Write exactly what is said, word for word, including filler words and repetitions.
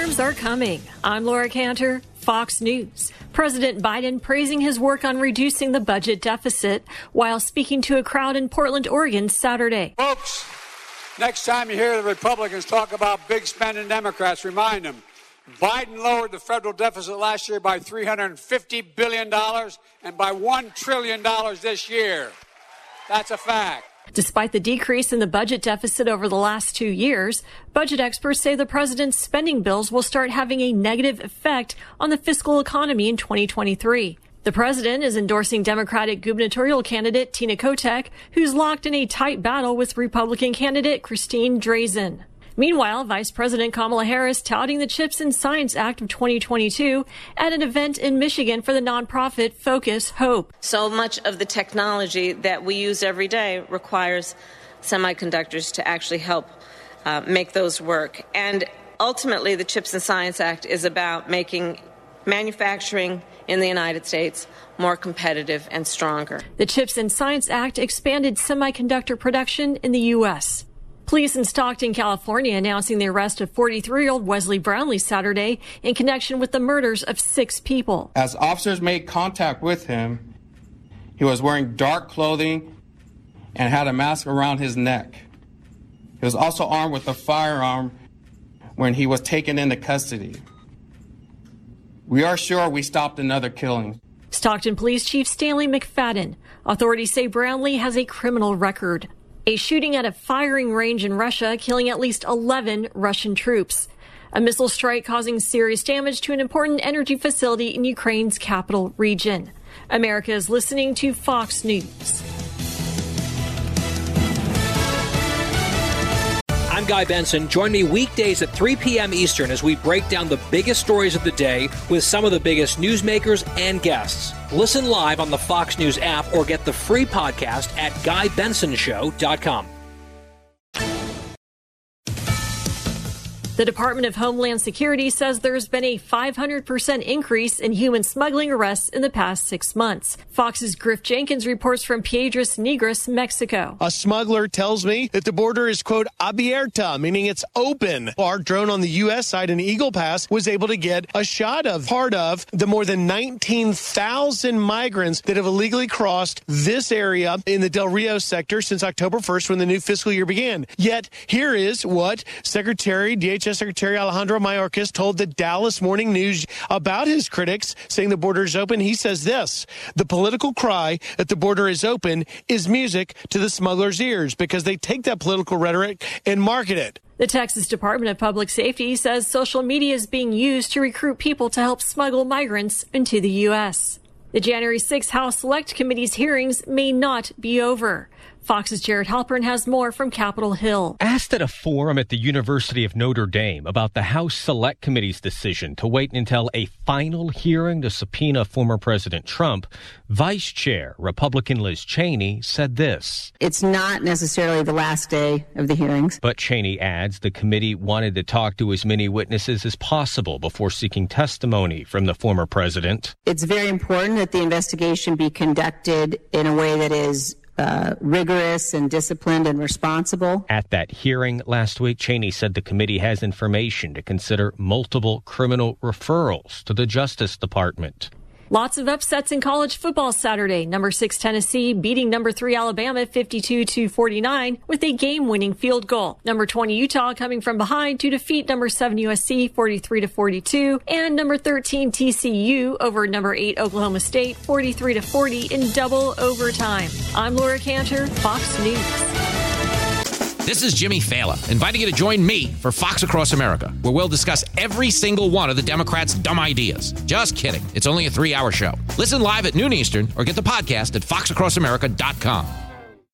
Reforms are coming. I'm Laura Cantor, Fox News. President Biden praising his work on reducing the budget deficit while speaking to a crowd in Portland, Oregon Saturday. Folks, next time you hear the Republicans talk about big spending Democrats, remind them Biden lowered the federal deficit last year by three hundred fifty billion dollars and by one trillion dollars this year. That's a fact. Despite the decrease in the budget deficit over the last two years, budget experts say the president's spending bills will start having a negative effect on the fiscal economy in twenty twenty-three. The president is endorsing Democratic gubernatorial candidate Tina Kotek, who's locked in a tight battle with Republican candidate Christine Drazan. Meanwhile, Vice President Kamala Harris touting the CHIPS and Science Act of twenty twenty-two at an event in Michigan for the nonprofit Focus Hope. So much of the technology that we use every day requires semiconductors to actually help uh, make those work. And ultimately, the CHIPS and Science Act is about making manufacturing in the United States more competitive and stronger. The CHIPS and Science Act expanded semiconductor production in the U S Police in Stockton, California, announcing the arrest of forty-three-year-old Wesley Brownlee Saturday in connection with the murders of six people. As officers made contact with him, he was wearing dark clothing and had a mask around his neck. He was also armed with a firearm when he was taken into custody. We are sure we stopped another killing. Stockton Police Chief Stanley McFadden. Authorities say Brownlee has a criminal record. A shooting at a firing range in Russia, killing at least eleven Russian troops. A missile strike causing serious damage to an important energy facility in Ukraine's capital region. America is listening to Fox News. I'm Guy Benson. Join me weekdays at three p.m. Eastern as we break down the biggest stories of the day with some of the biggest newsmakers and guests. Listen live on the Fox News app or get the free podcast at guy benson show dot com. The Department of Homeland Security says there's been a five hundred percent increase in human smuggling arrests in the past six months. Fox's Griff Jenkins reports from Piedras Negras, Mexico. A smuggler tells me that the border is, quote, abierta, meaning it's open. Our drone on the U S side in Eagle Pass was able to get a shot of part of the more than nineteen thousand migrants that have illegally crossed this area in the Del Rio sector since October first when the new fiscal year began. Yet here is what Secretary D H S Secretary Alejandro Mayorkas told the Dallas Morning News about his critics, saying the border is open. He says this: the political cry that the border is open is music to the smugglers' ears because they take that political rhetoric and market it. The Texas Department of Public Safety says social media is being used to recruit people to help smuggle migrants into the U S. The January sixth House Select Committee's hearings may not be over. Fox's Jared Halpern has more from Capitol Hill. Asked at a forum at the University of Notre Dame about the House Select Committee's decision to wait until a final hearing to subpoena former President Trump, Vice Chair Republican Liz Cheney said this: it's not necessarily the last day of the hearings. But Cheney adds the committee wanted to talk to as many witnesses as possible before seeking testimony from the former president. It's very important that the investigation be conducted in a way that is Uh, rigorous and disciplined and responsible. At that hearing last week, Cheney said the committee has information to consider multiple criminal referrals to the Justice Department. Lots of upsets in college football Saturday. Number six Tennessee beating number three Alabama fifty-two to forty-nine with a game-winning field goal. Number twenty Utah coming from behind to defeat number seven U S C forty-three to forty-two, and number thirteen T C U over number eight Oklahoma State forty-three to forty in double overtime. I'm Laura Cantor, Fox News. This is Jimmy Fallon, inviting you to join me for Fox Across America, where we'll discuss every single one of the Democrats' dumb ideas. Just kidding. It's only a three-hour show. Listen live at noon Eastern or get the podcast at fox across america dot com.